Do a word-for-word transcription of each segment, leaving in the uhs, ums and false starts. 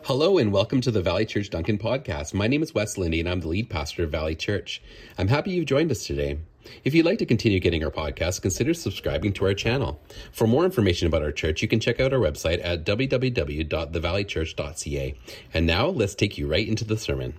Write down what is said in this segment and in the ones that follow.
Hello and welcome to the Valley Church Duncan podcast. My name is Wes Lindy and I'm the lead pastor of Valley Church. I'm happy you've joined us today. If you'd like to continue getting our podcast, consider subscribing to our channel. For more information about our church, you can check out our website at w w w dot the valley church dot c a. And now, let's take you right into the sermon.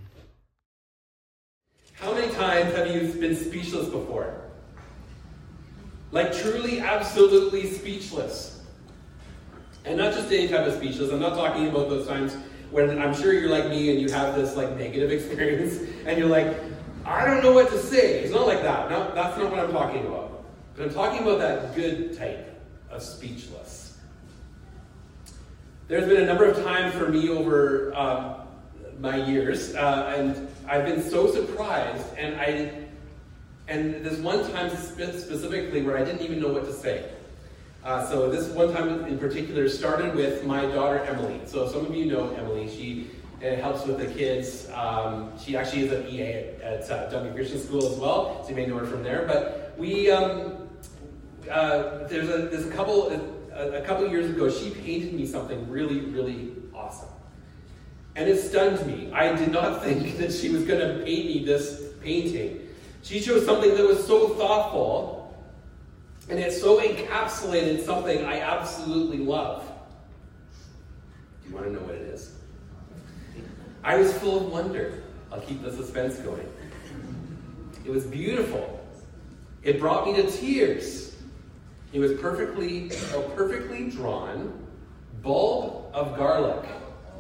How many times have you been speechless before? Like truly, absolutely speechless. And not just any type of speechless. I'm not talking about those times when I'm sure you're like me and you have this like negative experience and you're like, I don't know what to say. It's not like that. No, that's not what I'm talking about. But I'm talking about that good type of speechless. There's been a number of times for me over uh, my years, uh, and I've been so surprised, and I, and this one time specifically where I didn't even know what to say. Uh, so this one time in particular started with my daughter Emily. So some of you know Emily. She uh, helps with the kids. Um, she actually is an E A at, at uh, Duncan Christian School as well. So you may know her from there. But we um, uh, there's a there's a couple a, a couple years ago she painted me something really really awesome, and it stunned me. I did not think that she was going to paint me this painting. She chose something that was so thoughtful. And it so encapsulated something I absolutely love. Do you want to know what it is? I was full of wonder. I'll keep the suspense going. It was beautiful. It brought me to tears. It was perfectly, a perfectly drawn bulb of garlic.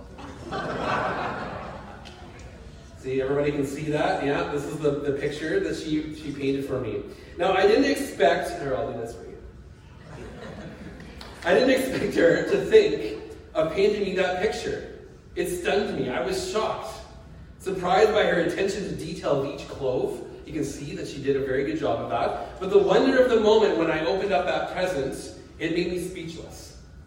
See, everybody can see that? Yeah, this is the, the picture that she, she painted for me. Now, I didn't expect, here, I'll do this for you. I didn't expect her to think of painting me that picture. It stunned me. I was shocked. Surprised by her attention to detail of each clove. You can see that she did a very good job of that. But the wonder of the moment when I opened up that present, it made me speechless.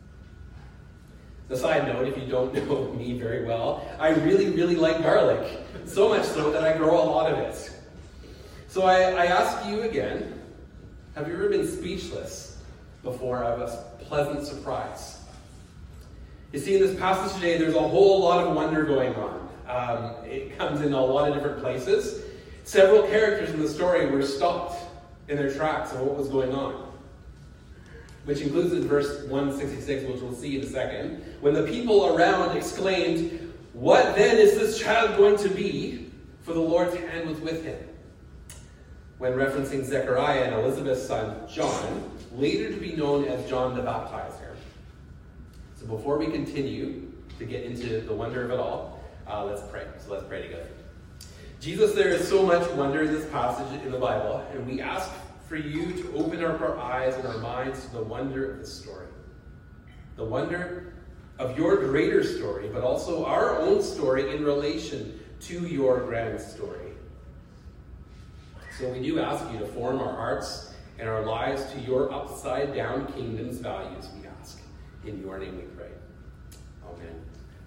A side note, if you don't know me very well, I really, really like garlic. So much so that I grow a lot of it. So I, I ask you again, have you ever been speechless before of a pleasant surprise? You see, in this passage today, there's a whole lot of wonder going on. Um, it comes in a lot of different places. Several characters in the story were stopped in their tracks of what was going on, which includes in verse one sixty-six, which we'll see in a second, when the people around exclaimed, "What then is this child going to be? For the Lord's hand was with him." When referencing Zechariah and Elizabeth's son, John, later to be known as John the Baptizer. So before we continue to get into the wonder of it all, uh, let's pray. So let's pray together. Jesus, there is so much wonder in this passage in the Bible, and we ask for you to open up our eyes and our minds to the wonder of this story. The wonder of your greater story, but also our own story in relation to your grand story. So we do ask you to form our hearts and our lives to your upside-down kingdom's values, we ask. In your name we pray. Amen.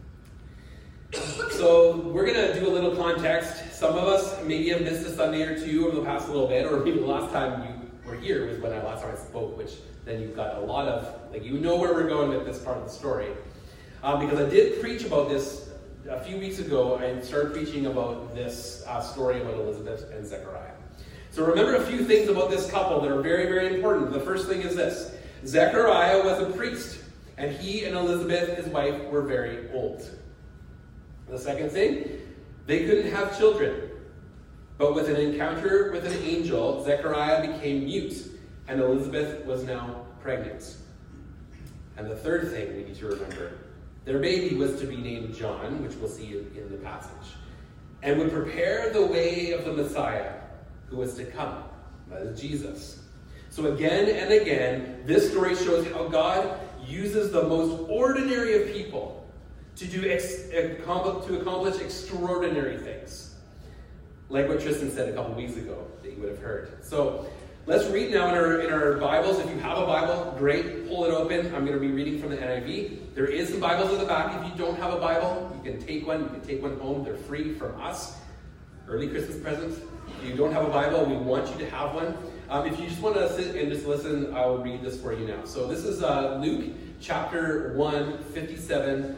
So we're going to do a little context. Some of us maybe have missed a Sunday or two over the past little bit, or maybe the last time you were here was when I last time I spoke, which then you've got a lot of, like you know where we're going with this part of the story. Um, because I did preach about this a few weeks ago. I started preaching about this uh, story about Elizabeth and Zechariah. So remember a few things about this couple that are very, very important. The first thing is this. Zechariah was a priest, and he and Elizabeth, his wife, were very old. The second thing, they couldn't have children. But with an encounter with an angel, Zechariah became mute, and Elizabeth was now pregnant. And the third thing we need to remember, their baby was to be named John, which we'll see in the passage, and would prepare the way of the Messiah who was to come. That is Jesus. So again and again, this story shows how God uses the most ordinary of people to do ex- to accomplish extraordinary things. Like what Tristan said a couple weeks ago that you would have heard. So let's read now in our in our Bibles. If you have a Bible, great, pull it open. I'm going to be reading from the N I V. There is some Bibles at the back. If you don't have a Bible, you can take one. You can take one home. They're free from us. Early Christmas presents. If you don't have a Bible, we want you to have one. Um, if you just want to sit and just listen, I will read this for you now. So this is uh, Luke chapter one, fifty-seven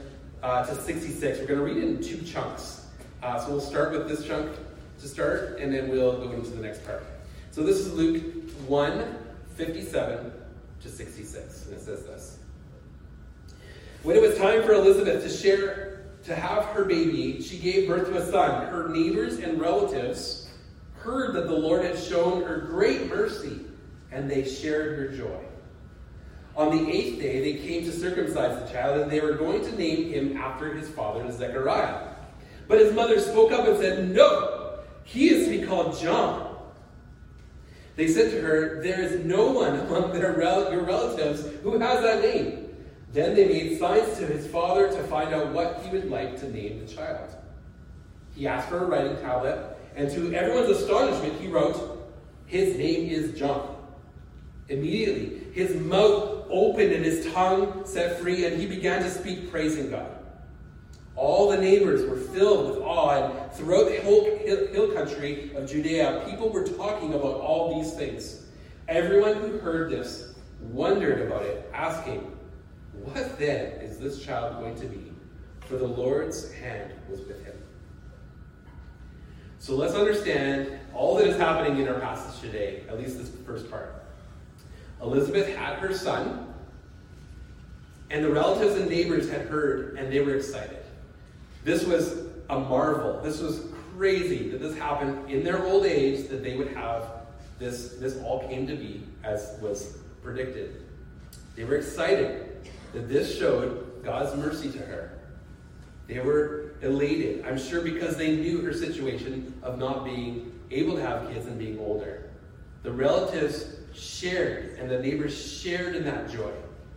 uh, to sixty-six. We're going to read it in two chunks. Uh, so we'll start with this chunk to start, and then we'll go into the next part. So this is Luke one, fifty-seven to sixty-six, and it says this. When it was time for Elizabeth to share, to have her baby, she gave birth to a son. Her neighbors and relatives heard that the Lord had shown her great mercy, and they shared her joy. On the eighth day, they came to circumcise the child, and they were going to name him after his father, Zechariah. But his mother spoke up and said, "No, he is to be called John." They said to her, "There is no one among their rel- your relatives who has that name." Then they made signs to his father to find out what he would like to name the child. He asked for a writing tablet, and to everyone's astonishment, he wrote, "His name is John." Immediately, his mouth opened and his tongue set free, and he began to speak, praising God. All the neighbors were filled with awe, and throughout the whole hill country of Judea, people were talking about all these things. Everyone who heard this wondered about it, asking, "What then is this child going to be?" For the Lord's hand was with him. So let's understand all that is happening in our passage today, at least this first part. Elizabeth had her son, and the relatives and neighbors had heard, and they were excited. This was a marvel. This was crazy that this happened in their old age, that they would have this, this all came to be as was predicted. They were excited that this showed God's mercy to her. They were elated, I'm sure, because they knew her situation of not being able to have kids and being older. The relatives shared, and the neighbors shared in that joy.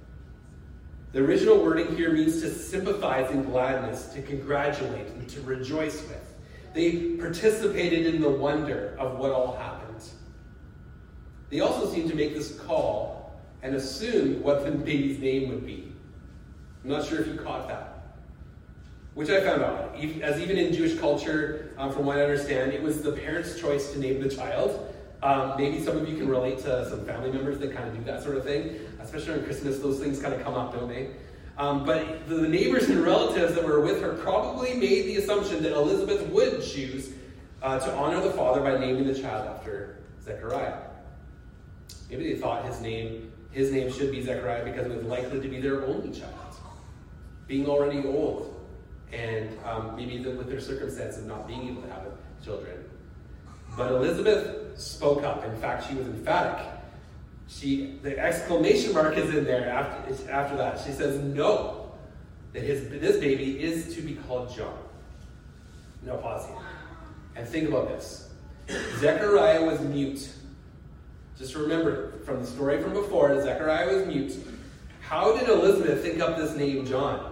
The original wording here means to sympathize in gladness, to congratulate, and to rejoice with. They participated in the wonder of what all happened. They also seemed to make this call and assume what the baby's name would be. I'm not sure if you caught that, which I found odd. As even in Jewish culture, um, from what I understand, it was the parents' choice to name the child. Um, maybe some of you can relate to some family members that kind of do that sort of thing. Especially on Christmas, those things kind of come up, don't they? Um, but the neighbors and relatives that were with her probably made the assumption that Elizabeth would choose uh, to honor the father by naming the child after Zechariah. Maybe they thought his name, his name should be Zechariah because it was likely to be their only child, being already old, and um, maybe the, with their circumstance of not being able to have children. But Elizabeth spoke up. In fact, she was emphatic. She, the exclamation mark is in there after, after that. She says, no, that his, this baby is to be called John. No, pause here. And think about this. Zechariah was mute. Just remember from the story from before, Zechariah was mute. How did Elizabeth think up this name, John?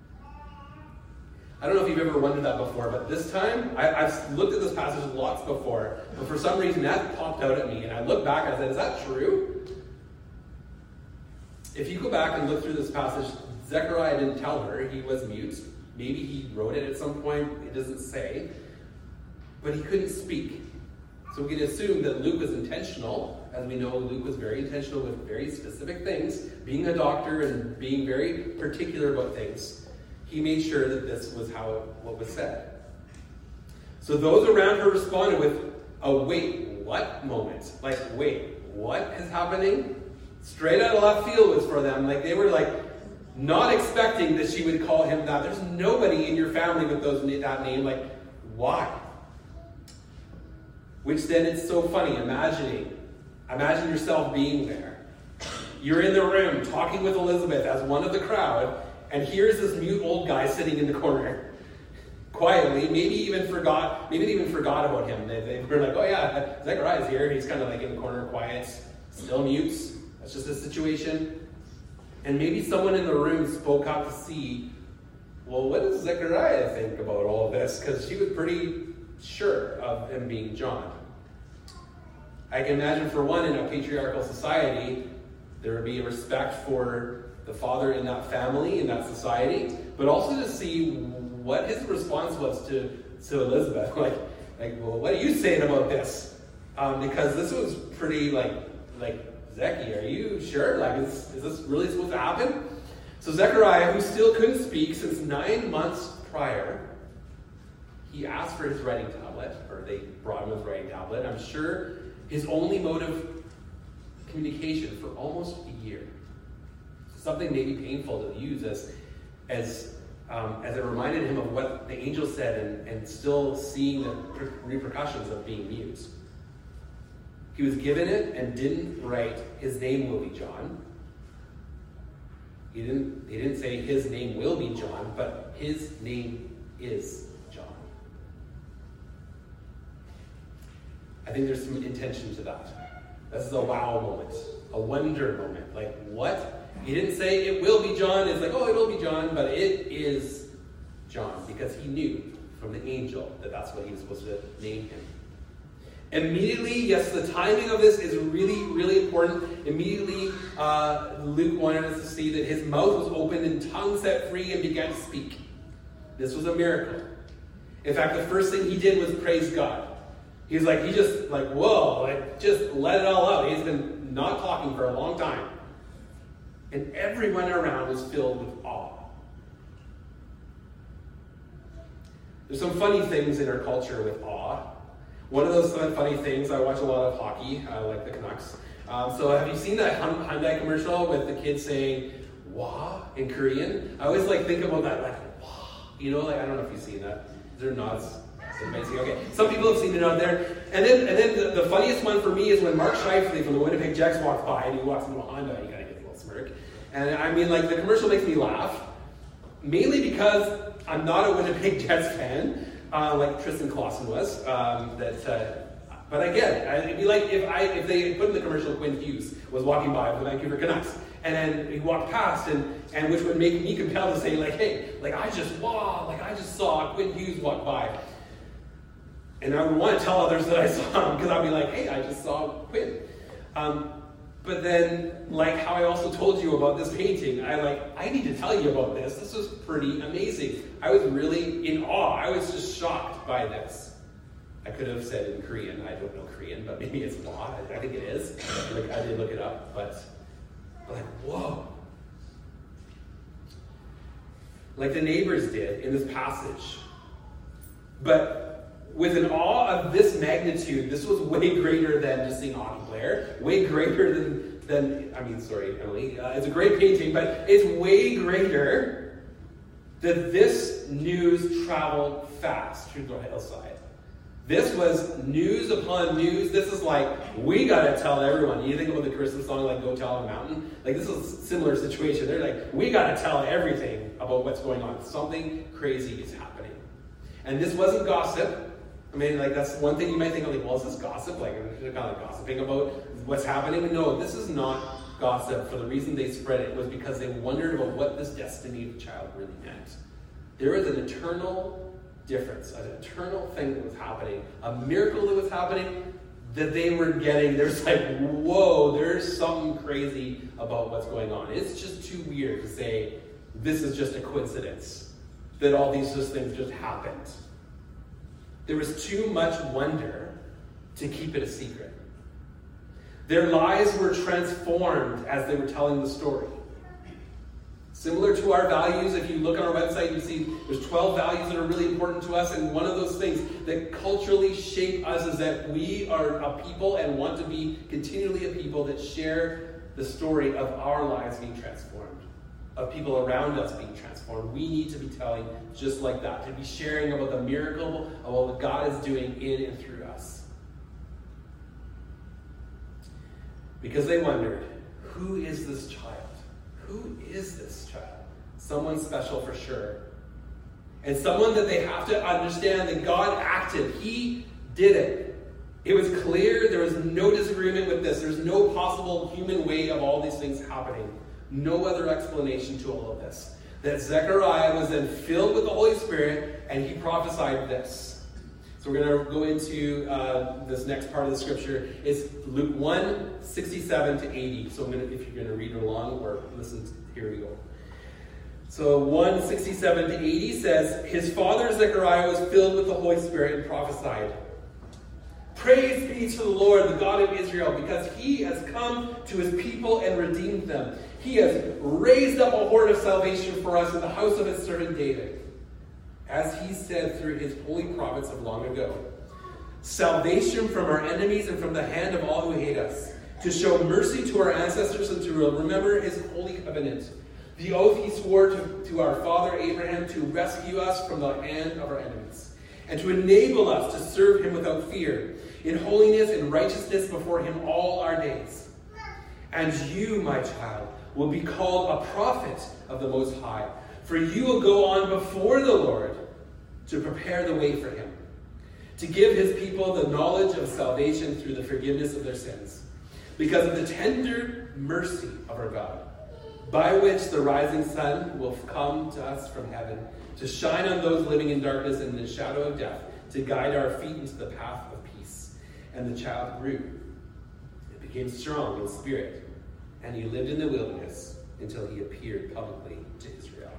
I don't know if you've ever wondered that before, but this time, I, I've looked at this passage lots before, but for some reason that popped out at me, and I looked back and I said, is that true? If you go back and look through this passage, Zechariah didn't tell her, he was mute. Maybe he wrote it at some point, it doesn't say. But he couldn't speak. So we can assume that Luke was intentional. As we know, Luke was very intentional with very specific things, being a doctor and being very particular about things. He made sure that this was how it, what was said. So those around her responded with a wait, what moment? Like, wait, what is happening? Straight out of left field was for them. Like, they were like not expecting that she would call him that. There's nobody in your family with those that name. Like, why? Which then it's so funny, imagining. Imagine yourself being there. You're in the room talking with Elizabeth as one of the crowd, and here's this mute old guy sitting in the corner, quietly, maybe even forgot, maybe they even forgot about him. They, they were like, oh yeah, Zechariah's here. He's kind of like in the corner, quiet, still mute. That's just the situation. And maybe someone in the room spoke up to see, well, what does Zechariah think about all of this? Because she was pretty sure of him being John. I can imagine, for one, in a patriarchal society, there would be a respect for the father in that family, in that society, but also to see what his response was to, to Elizabeth. Like, like, well, what are you saying about this? Um, because this was pretty, like, like, Zeki, are you sure? Like, is, is this really supposed to happen? So Zechariah, who still couldn't speak since nine months prior, he asked for his writing tablet, or they brought him his writing tablet. I'm sure his only mode of communication for almost a year. Something maybe painful to use as, as, um, as it reminded him of what the angel said and, and still seeing the repercussions of being mute. He was given it and didn't write, his name will be John. He didn't, he didn't say his name will be John, but his name is John. I think there's some intention to that. This is a wow moment, a wonder moment. Like, what? He didn't say it will be John. It's like, oh, it will be John, but it is John, because he knew from the angel that that's what he was supposed to name him. Immediately, yes, the timing of this is really, really important. Immediately, uh, Luke wanted us to see that his mouth was opened and tongue set free and began to speak. This was a miracle. In fact, the first thing he did was praise God. He was like, he just, like, whoa, like, just let it all out. He's been not talking for a long time. And everyone around was filled with awe. There's some funny things in our culture with awe. One of those funny things, I watch a lot of hockey, I like the Canucks. Um, so have you seen that Hyundai commercial with the kids saying, wah, in Korean? I always like think about that, like, wah. You know, like, I don't know if you've seen that. Is there nods? It's amazing. Okay, some people have seen it out there. And then and then the, the funniest one for me is when Mark Scheifele from the Winnipeg Jets walks by and he walks into a Honda, you gotta get a little smirk. And I mean, like, the commercial makes me laugh, mainly because I'm not a Winnipeg Jets fan. Uh, like Tristan Clausen was, um, that, uh, but I get it. It'd be like if I if they put in the commercial Quinn Hughes was walking by with the Vancouver Canucks, and then he walked past, and and which would make me compelled to say like, hey, like I just wow, like I just saw Quinn Hughes walk by, and I would want to tell others that I saw him because I'd be like, hey, I just saw Quinn. Um, But then, like how I also told you about this painting, I like, I need to tell you about this. This was pretty amazing. I was really in awe. I was just shocked by this. I could have said in Korean. I don't know Korean, but maybe it's awe. I think it is. Like, I did look it up, but like, whoa. Like the neighbors did in this passage. But with an awe of this magnitude, this was way greater than just seeing a hockey player. Way greater than, than I mean, sorry, Emily. Uh, it's a great painting, but it's way greater that this news traveled fast through the hillside. This was news upon news. This is like, we got to tell everyone. You think about the Christmas song, like, Go Tell a Mountain? Like, this is a similar situation. They're like, we got to tell everything about what's going on. Something crazy is happening. And this wasn't gossip. I mean, like, that's one thing you might think, like, well, is this gossip? Like, they're kind of like gossiping about what's happening. No, this is not gossip. For the reason they spread it was because they wondered about what this destiny of the child really meant. There was an eternal difference, an eternal thing that was happening, a miracle that was happening that they were getting. There's like, whoa, there's something crazy about what's going on. It's just too weird to say this is just a coincidence, that all these just things just happened. There was too much wonder to keep it a secret. Their lives were transformed as they were telling the story. Similar to our values, if you look on our website, you see there's twelve values that are really important to us, and one of those things that culturally shape us is that we are a people and want to be continually a people that share the story of our lives being transformed, of people around us being transformed. We need to be telling just like that, to be sharing about the miracle of what God is doing in and through us. Because they wondered, who is this child? Who is this child? Someone special for sure. And someone that they have to understand that God acted. He did it. It was clear. There was no disagreement with this. There's no possible human way of all these things happening. No other explanation to all of this. That Zechariah was then filled with the Holy Spirit and he prophesied this. So we're going to go into uh, this next part of the scripture. It's Luke one, sixty-seven to eighty. So I'm gonna, if you're going to read along or listen, to, here we go. So one, sixty-seven to eighty says, his father Zechariah was filled with the Holy Spirit and prophesied. Praise be to the Lord, the God of Israel, because he has come to his people and redeemed them. He has raised up a horn of salvation for us in the house of his servant David, as he said through his holy prophets of long ago. Salvation from our enemies and from the hand of all who hate us, to show mercy to our ancestors and to remember his holy covenant, the oath he swore to, to our father Abraham to rescue us from the hand of our enemies, and to enable us to serve him without fear, in holiness and righteousness before him all our days. And you, my child, will be called a prophet of the Most High, for you will go on before the Lord to prepare the way for him, to give his people the knowledge of salvation through the forgiveness of their sins, because of the tender mercy of our God, by which the rising sun will come to us from heaven, to shine on those living in darkness and in the shadow of death, to guide our feet into the path of peace. And the child grew and became strong in spirit, and he lived in the wilderness until he appeared publicly to Israel.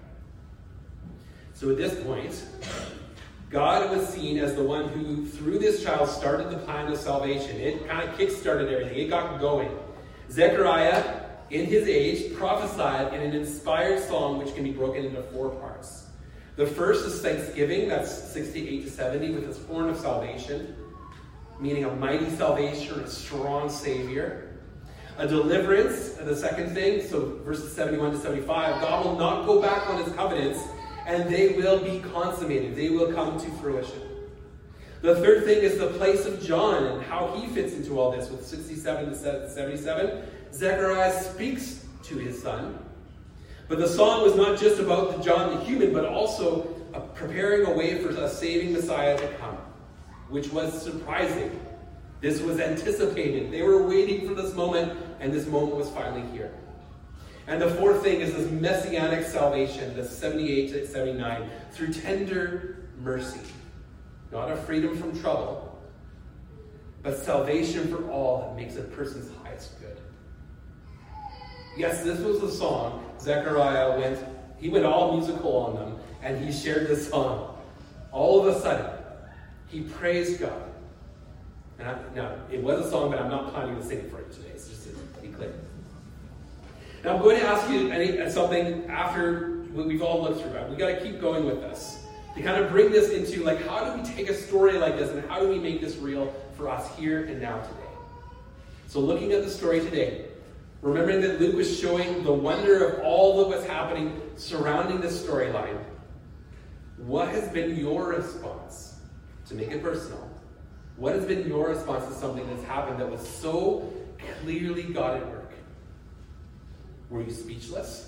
So at this point, God was seen as the one who, through this child, started the plan of salvation. It kind of kick-started everything. It got going. Zechariah, in his age, prophesied in an inspired song which can be broken into four parts. The first is thanksgiving, that's sixty-eight to seventy, with its horn of salvation, meaning a mighty salvation, a strong Savior. A deliverance, the second thing, so verses seventy-one to seventy-five, God will not go back on his covenants, and they will be consummated. They will come to fruition. The third thing is the place of John and how he fits into all this with sixty-seven to seventy-seven. Zechariah speaks to his son. But the song was not just about the John the human, but also uh, preparing a way for a saving Messiah to come, which was surprising. This was anticipated. They were waiting for this moment, and this moment was finally here. And the fourth thing is this messianic salvation, the seventy-eight to seventy-nine, through tender mercy. Not a freedom from trouble, but salvation for all that makes a person's highest good. Yes, this was the song. Zechariah went, he went all musical on them, and he shared this song. All of a sudden, he praised God. And I, now, it was a song, but I'm not planning to sing it for you today, so just to be clear. Now, I'm going to ask you any, something after what we've all looked through. We've got to keep going with this. To kind of bring this into, like, how do we take a story like this, and how do we make this real for us here and now today? So looking at the story today, remembering that Luke was showing the wonder of all that was happening surrounding this storyline, what has been your response? To make it personal, what has been your response to something that's happened that was so clearly God at work? Were you speechless?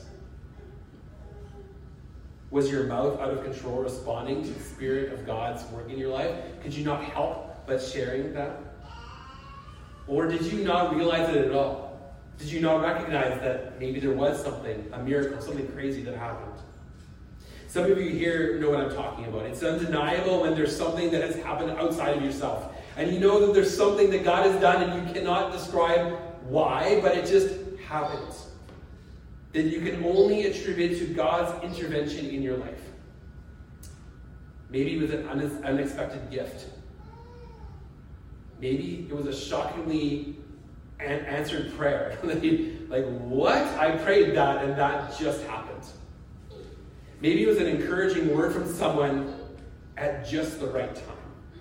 Was your mouth out of control responding to the Spirit of God's work in your life? Could you not help but sharing that? Or did you not realize it at all? Did you not recognize that maybe there was something, a miracle, something crazy that happened? Some of you here know what I'm talking about. It's undeniable when there's something that has happened outside of yourself. And you know that there's something that God has done and you cannot describe why, but it just happens. That you can only attribute to God's intervention in your life. Maybe it was an unexpected gift. Maybe it was a shockingly an answered prayer. Like, what? I prayed that and that just happened. Maybe it was an encouraging word from someone at just the right time.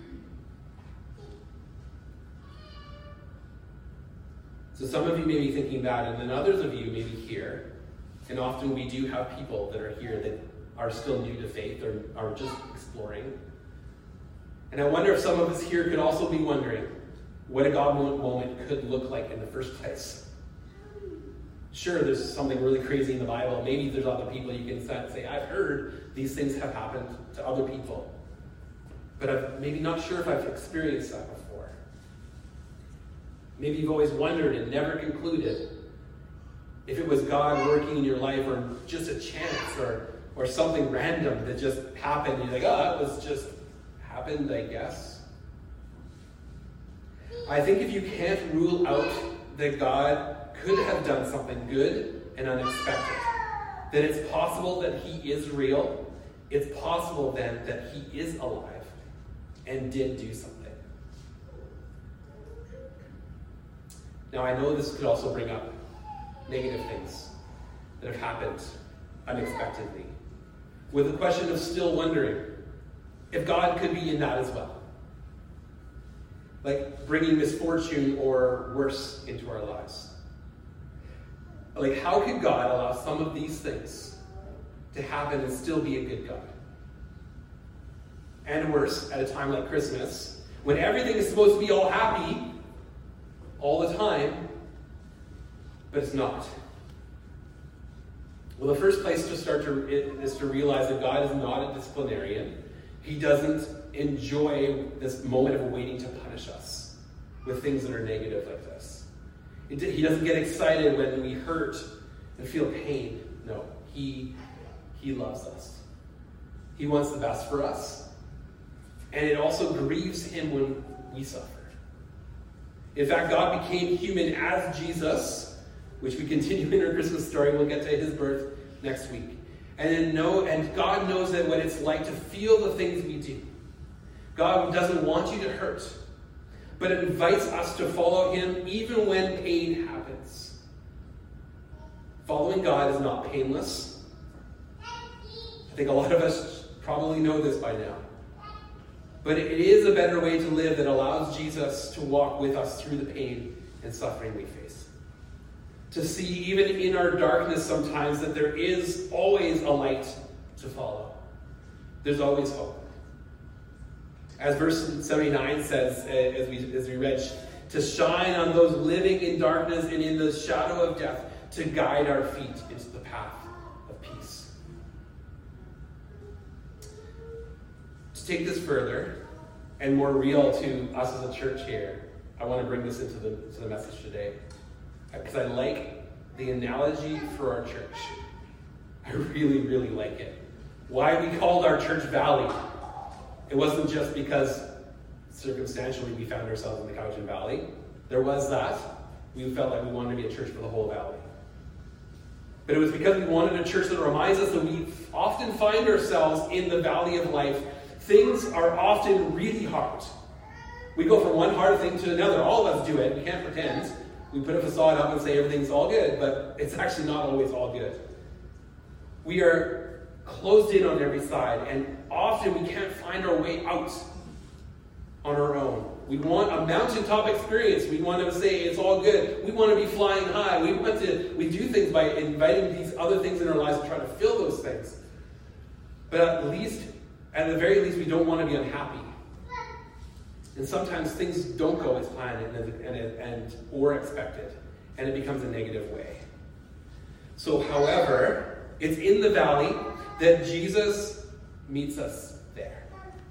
So some of you may be thinking that, and then others of you may be here. And often we do have people that are here that are still new to faith or are just exploring. And I wonder if some of us here could also be wondering what a God moment could look like in the first place. Sure, there's something really crazy in the Bible. Maybe there's other people you can say, I've heard these things have happened to other people. But I'm maybe not sure if I've experienced that before. Maybe you've always wondered and never concluded if it was God working in your life or just a chance or, or something random that just happened. You're like, oh, it was just happened, I guess. I think if you can't rule out that God could have done something good and unexpected, then it's possible that he is real. It's possible then that he is alive and did do something. Now I know this could also bring up negative things. that have happened unexpectedly, with the question of still wondering if God could be in that as well. Like bringing misfortune or worse into our lives. Like, how could God allow some of these things to happen and still be a good God? And worse, at a time like Christmas, when everything is supposed to be all happy all the time, but it's not. Well, the first place to start to is to realize that God is not a disciplinarian. He doesn't enjoy this moment of waiting to punish us with things that are negative like this. It, he doesn't get excited when we hurt and feel pain. No, he, he loves us. He wants the best for us. And it also grieves him when we suffer. In fact, God became human as Jesus, which we continue in our Christmas story. We'll get to his birth next week. And then know, and God knows that what it's like to feel the things we do. God doesn't want you to hurt, but it invites us to follow him even when pain happens. Following God is not painless. I think a lot of us probably know this by now. But it is a better way to live that allows Jesus to walk with us through the pain and suffering we face. To see, even in our darkness sometimes, that there is always a light to follow. There's always hope. As verse seventy-nine says, as we, as we read, to shine on those living in darkness and in the shadow of death, to guide our feet into the path of peace. To take this further and more real to us as a church here, I want to bring this into the, to the message today. Because I like the analogy for our church. I really, really like it. Why we called our church Valley. It wasn't just because circumstantially we found ourselves in the Cowichan Valley. There was that. We felt like we wanted to be a church for the whole valley. But it was because we wanted a church that reminds us that we often find ourselves in the valley of life. Things are often really hard. We go from one hard thing to another. All of us do it. We can't pretend. We put a facade up and say everything's all good, but it's actually not always all good. We are closed in on every side, and often we can't find our way out on our own. We want a mountaintop experience. We want to say it's all good. We want to be flying high. We want to. We do things by inviting these other things in our lives and trying to fill those things. But at least, at the very least, we don't want to be unhappy. And sometimes things don't go as planned and, and, and or expected, and it becomes a negative way. So, however, it's in the valley that Jesus meets us there.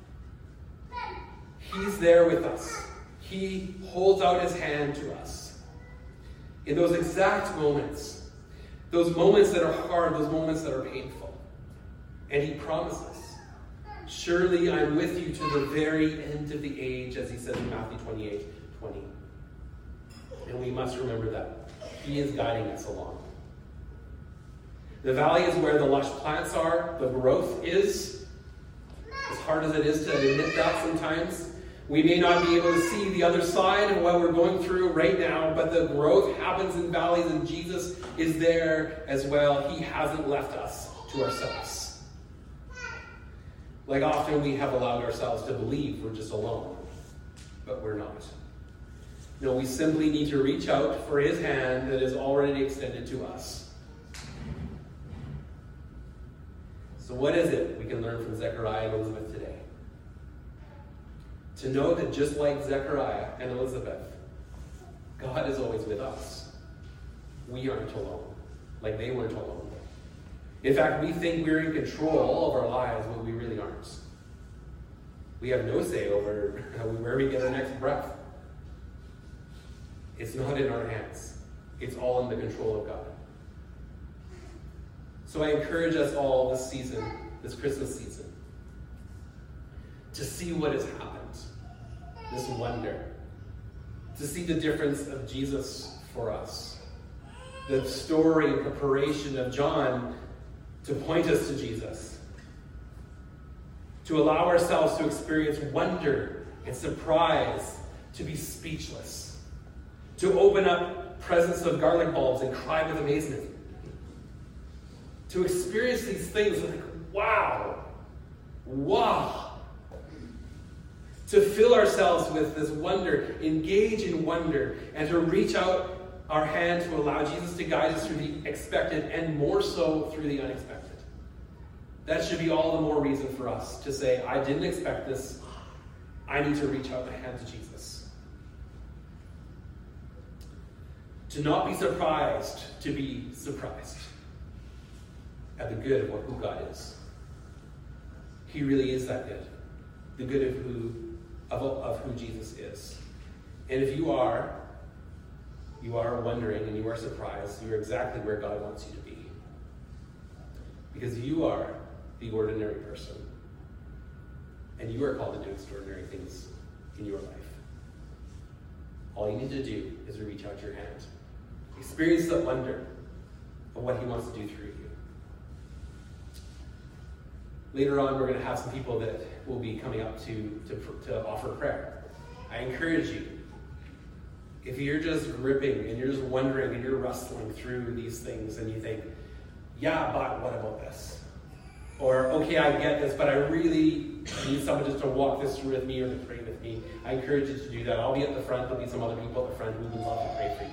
He's there with us. He holds out his hand to us. In those exact moments, those moments that are hard, those moments that are painful. And he promises, surely I'm with you to the very end of the age, as he says in Matthew twenty-eight twenty. And we must remember that. He is guiding us along. The valley is where the lush plants are, the growth is. As hard as it is to admit that sometimes, we may not be able to see the other side of what we're going through right now, but the growth happens in valleys, and Jesus is there as well. He hasn't left us to ourselves. Like often we have allowed ourselves to believe we're just alone, but we're not. No, we simply need to reach out for his hand that is already extended to us. So what is it we can learn from Zechariah and Elizabeth today? To know that just like Zechariah and Elizabeth, God is always with us. We aren't alone, like they weren't alone. In fact, we think we're in control of our lives, but we really aren't. We have no say over where we get our next breath. It's not in our hands. It's all in the control of God. So I encourage us all this season, this Christmas season, to see what has happened, this wonder, to see the difference of Jesus for us, the story and preparation of John to point us to Jesus, to allow ourselves to experience wonder and surprise, to be speechless, to open up presents of garlic bulbs and cry with amazement, To experience these things like, wow, wow. To fill ourselves with this wonder, engage in wonder, and to reach out our hand to allow Jesus to guide us through the expected and more so through the unexpected. That should be all the more reason for us to say, I didn't expect this. I need to reach out my hand to Jesus. To not be surprised, to be surprised at the good of what, who God is. He really is that good. The good of who, of, of who Jesus is. And if you are, you are wondering and you are surprised, you are exactly where God wants you to be. Because you are the ordinary person. And you are called to do extraordinary things in your life. All you need to do is reach out your hand. Experience the wonder of what he wants to do through you. Later on, we're going to have some people that will be coming up to, to, to offer prayer. I encourage you, if you're just gripping and you're just wondering and you're wrestling through these things and you think, yeah, but what about this? Or, okay, I get this, but I really need someone just to walk this through with me or to pray with me. I encourage you to do that. I'll be at the front. There'll be some other people at the front who would love to pray for you.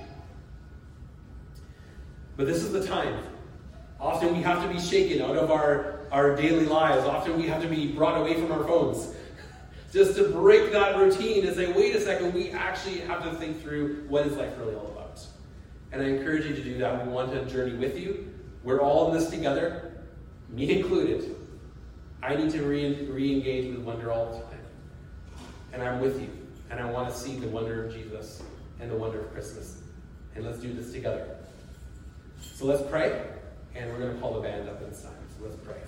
But this is the time. Often we have to be shaken out of our, our daily lives. Often we have to be brought away from our phones. Just to break that routine and say, wait a second, we actually have to think through what is life really all about. And I encourage you to do that. We want to journey with you. We're all in this together, me included. I need to re- re-engage with wonder all the time. And I'm with you. And I want to see the wonder of Jesus and the wonder of Christmas. And let's do this together. So let's pray. And we're going to call the band up in this time. So let's pray.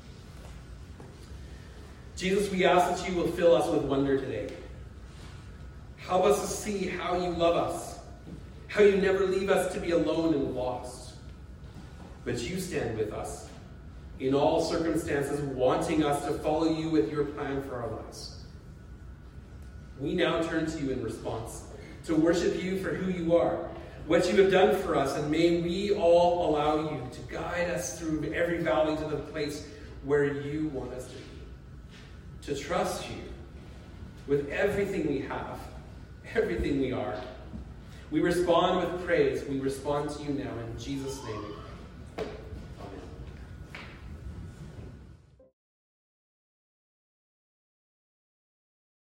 Jesus, we ask that you will fill us with wonder today. Help us to see how you love us. How you never leave us to be alone and lost. But you stand with us in all circumstances, wanting us to follow you with your plan for our lives. We now turn to you in response, to worship you for who you are, what you have done for us, and may we all allow you to guide us through every valley to the place where you want us to be. To trust you with everything we have, everything we are. We respond with praise. We respond to you now in Jesus' name.